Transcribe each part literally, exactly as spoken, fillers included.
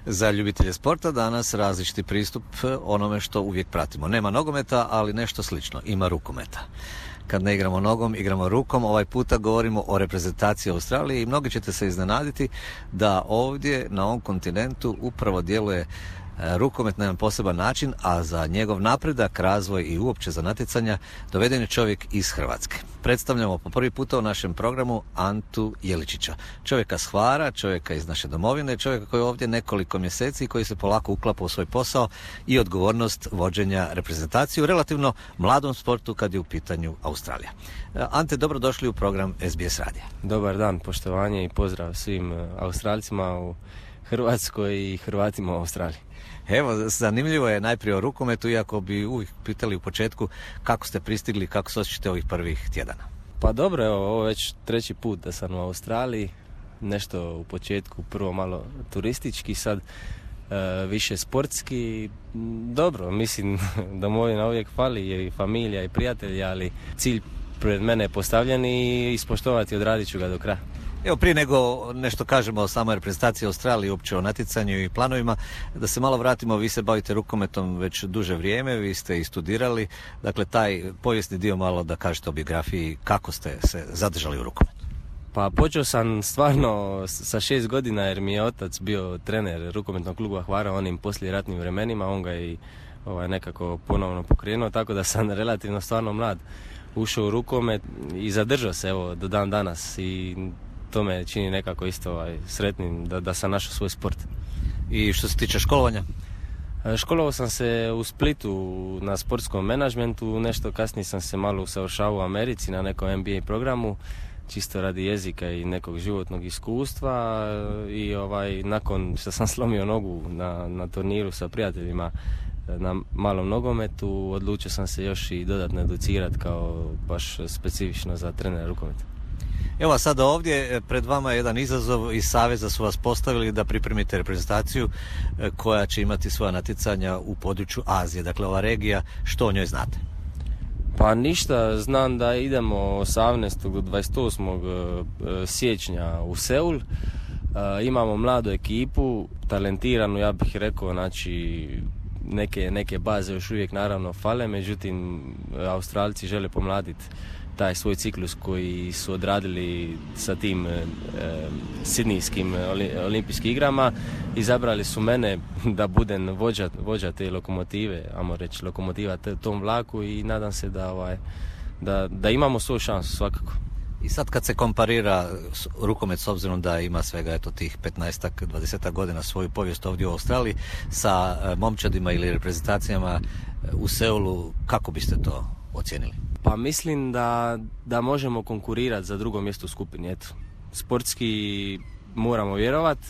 Za ljubitelje sporta danas različiti pristup onome što uvijek pratimo. Nema nogometa, ali nešto slično. Ima rukometa. Kad ne igramo nogom, igramo rukom. Ovaj puta govorimo o reprezentaciji Australije i mnogi ćete se iznenaditi da ovdje na ovom kontinentu upravo djeluje rukomet na jedan poseban način, a za njegov napredak, razvoj i uopće za natjecanja doveden je čovjek iz Hrvatske. Predstavljamo po prvi puta u našem programu Antu Jeličića. Čovjeka s Hvara, čovjeka iz naše domovine, čovjeka koji je ovdje nekoliko mjeseci i koji se polako uklapa u svoj posao i odgovornost vođenja reprezentacije u relativno mladom sportu kad je u pitanju Australija. Ante, dobrodošli u program S B S radija. Dobar dan, poštovanje i pozdrav svim Australcima u Hrvatskoj i Hrvatima u Australiji. Evo, zanimljivo je najprije o rukometu, iako bi uvijek pitali u početku kako ste pristigli, kako se osjećate ovih prvih tjedana. Pa dobro, evo, ovo već treći put da sam u Australiji, nešto u početku prvo malo turistički, sad e, više sportski. Dobro, mislim da domovina uvijek fali, i familija i prijatelji, ali cilj pred mene je postavljen i ispoštovati, odradit ću ga do kraja. Evo, prije nego nešto kažemo o samoj reprezentaciji Australije, uopće o natjecanju i planovima, da se malo vratimo, vi se bavite rukometom već duže vrijeme, vi ste i studirali, dakle taj povijesni dio malo da kažete o biografiji, kako ste se zadržali u rukometu. Pa počeo sam stvarno sa šest godina jer mi je otac bio trener rukometnog kluba Hvara onim poslijeratnim vremenima, on ga je i ovaj, nekako ponovno pokrenuo, tako da sam relativno stvarno mlad ušao u rukomet i zadržao se evo do dan danas i to me čini nekako isto ovaj, sretnim da, da sam našao svoj sport. I što se tiče školovanja? Školovao sam se u Splitu na sportskom menadžmentu, nešto kasnije sam se malo usavršavao u Americi na nekom M B A programu, čisto radi jezika i nekog životnog iskustva i ovaj, nakon što sam slomio nogu na, na turniru sa prijateljima na malom nogometu, odlučio sam se još i dodatno educirati kao baš specifično za trenera rukometa. Evo sada ovdje pred vama je jedan izazov i saveza su vas postavili da pripremite reprezentaciju koja će imati svoja natjecanja u području Azije, dakle ova regija, što o njoj znate? Pa ništa, znam da idemo osamnaestog do dvadeset osmog siječnja u Seul, imamo mladu ekipu, talentiranu, ja bih rekao, znači neke, neke baze još uvijek naravno fale, međutim Australci žele pomladiti taj svoj ciklus koji su odradili sa tim e, sidnijskim olimpijskim igrama. Izabrali su mene da budem vođa, vođa te lokomotive, ajmo reći lokomotiva te, tom vlaku i nadam se da, ovaj, da, da imamo svoju šansu svakako. I sad kad se komparira rukomet s obzirom da ima svega eto tih petnaestak dvadesetak godina svoju povijest ovdje u Australiji sa momčadima ili reprezentacijama u Seulu, kako biste to ocijenili? Pa mislim da, da možemo konkurirati za drugo mjesto u skupini. Eto, sportski moramo vjerovati.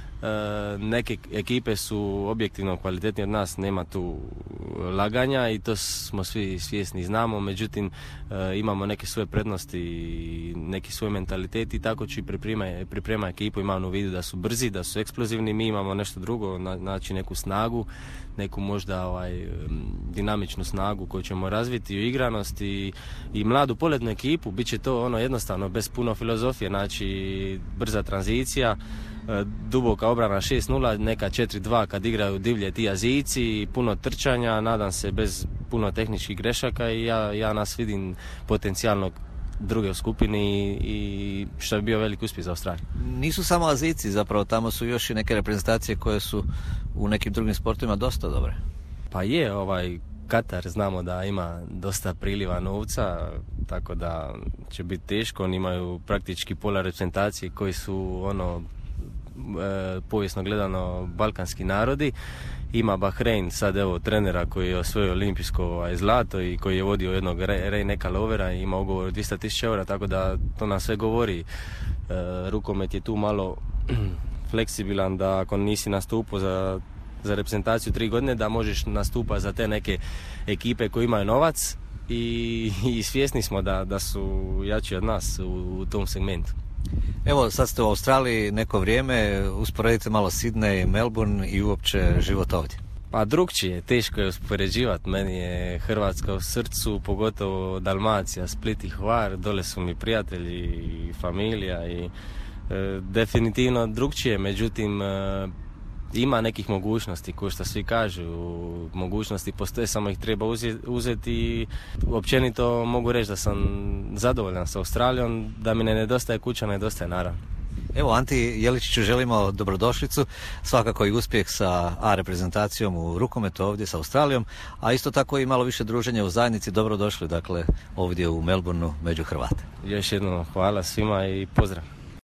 E, neke ekipe su objektivno kvalitetnije od nas, nema tu laganja i to smo svi svjesni, znamo, međutim e, imamo neke svoje prednosti i neki svoj mentalitet i tako ću priprema, priprema ekipu, imamo u vidu da su brzi, da su eksplozivni, mi imamo nešto drugo, znači neku snagu, neku možda ovaj, dinamičnu snagu koju ćemo razviti, igranost i, i mladu poletnu ekipu, bit će to ono jednostavno, bez puno filozofije, znači brza tranzicija, duboka obrana šest nula, neka četiri dva kad igraju divlje ti Azijci, puno trčanja, nadam se bez puno tehničkih grešaka i ja, ja nas vidim potencijalno druge u skupini i što bi bio veliki uspjeh za Australiju. Nisu samo Azijci, zapravo tamo su još i neke reprezentacije koje su u nekim drugim sportovima dosta dobre. Pa je, ovaj Katar znamo da ima dosta priliva novca, tako da će biti teško, oni imaju praktički pola reprezentacije koji su ono e, povijesno gledano balkanski narodi. Ima Bahrein sad evo trenera koji je osvojio olimpijsko ovaj, zlato i koji je vodio jednog Reineka Lovera i ima ugovor od dvjesto tisuća eura, tako da to nam sve govori. E, rukomet je tu malo fleksibilan da ako nisi nastupao za, za reprezentaciju tri godine da možeš nastupati za te neke ekipe koji imaju novac i, i svjesni smo da, da su jači od nas u, u tom segmentu. Evo, sad ste u Australiji neko vrijeme, usporedite malo Sydney, Melbourne i uopće život ovdje. Pa drugčije, teško je uspoređivati, meni je Hrvatska u srcu, pogotovo Dalmacija, Split i Hvar, dole su mi prijatelji i familija i e, definitivno drugčije, međutim e, ima nekih mogućnosti, ko što svi kažu, mogućnosti postoje, samo ih treba uzeti i općenito mogu reći da sam zadovoljan sa Australijom, da mi ne nedostaje kuća, nedostaje naravno. Evo, Anti Jeličiću želimo dobrodošlicu, svakako i uspjeh sa A reprezentacijom u rukometu ovdje sa Australijom, a isto tako i malo više druženja u zajednici. Dobrodošli dakle ovdje u Melbourneu među Hrvate. Još jednom hvala svima i pozdrav.